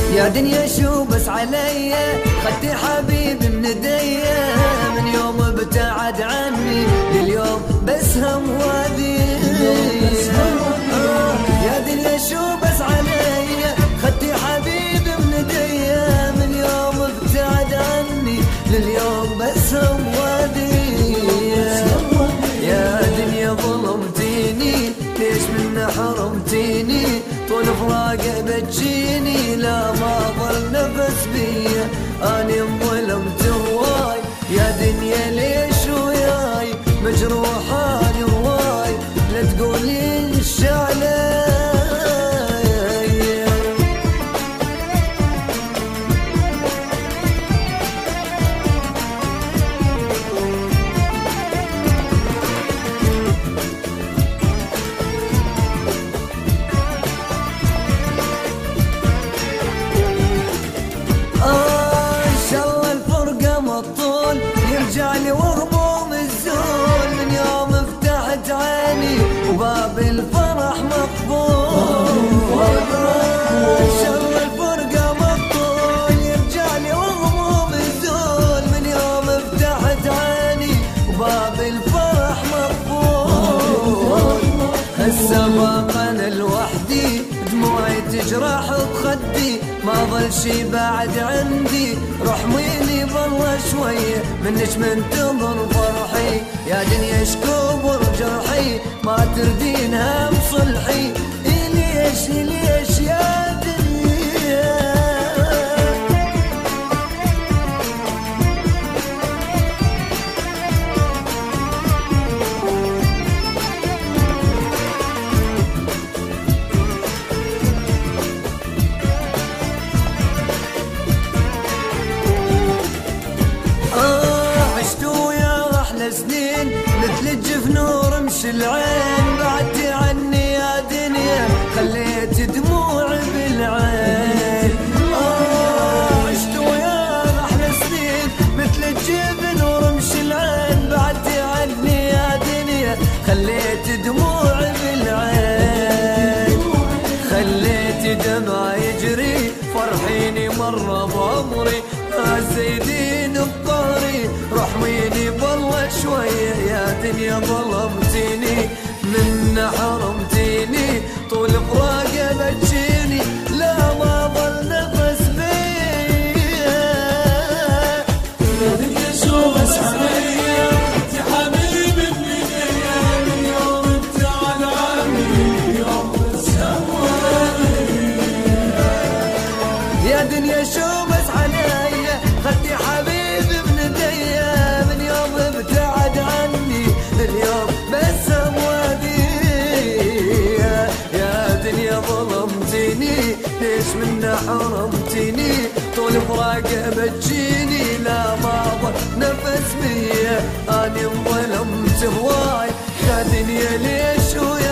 يا دنيا شو بس عليا خدتي حبيبي من ايديا، من يوم ابتعد عني لليوم بس هم وادي. يا دنيا شو بس عليا خدتي حبيبي من ايديا، من يوم ابتعد عني لليوم بس هم وادي. يا دنيا ظلمتيني ليش منا حرمتيني، طول فراقه بتجيني لا ما ظل نفس بيا، اني انظلمت هواي. يا دنيا ليش وياي مجروح اني هواي، لا تقولين الشعلة. يرجعلي وهموم الزول، من يوم فتحت عيني وباب الفرح مقفول. شر الفرقة مقفول، يرجعلي وهموم الزول، من يوم فتحت عيني وباب الفرح مقفول. هسه باقى انا لوحدي، دموعي تجرح بخدي، ما ظل شي بعد عندي، روح ميني بالله شوية منش منتظر فرحي. يا دنيا شكبر جرحي ما تردين هم صلحي، ليش ليش يا دنيا. سنين مثل الجفن ورمش العين، بعدتي عني يا دنيا خليت دموعي بالعين. عشت ويا احلى سنين مثل الجفن ورمش العين، بعدتي عني يا دنيا خليت دموعي بالعين. خليت دمع يجري فرحيني مرة بعمري، زيدين بظهري روح ميني بالله شوية. يا دنيا ظلمتيني من حرمتيني، طول فراقه بتجيني لا ما ظل نفس بيا. يا دنيا شو بس عليا يا حبيبي بنيا، من يوم ابتعد عني يوم بس هواني. يا دنيا شو بس عليا خدتي حبيبي من ايديا، من يوم ابتعد عني لليوم بس اموادي. يا دنيا ظلمتيني ليش منا حرمتيني، طول فراقه بتجيني لا ما ظل نفس بيا، اني انظلمت هواي. يا دنيا ليش ويا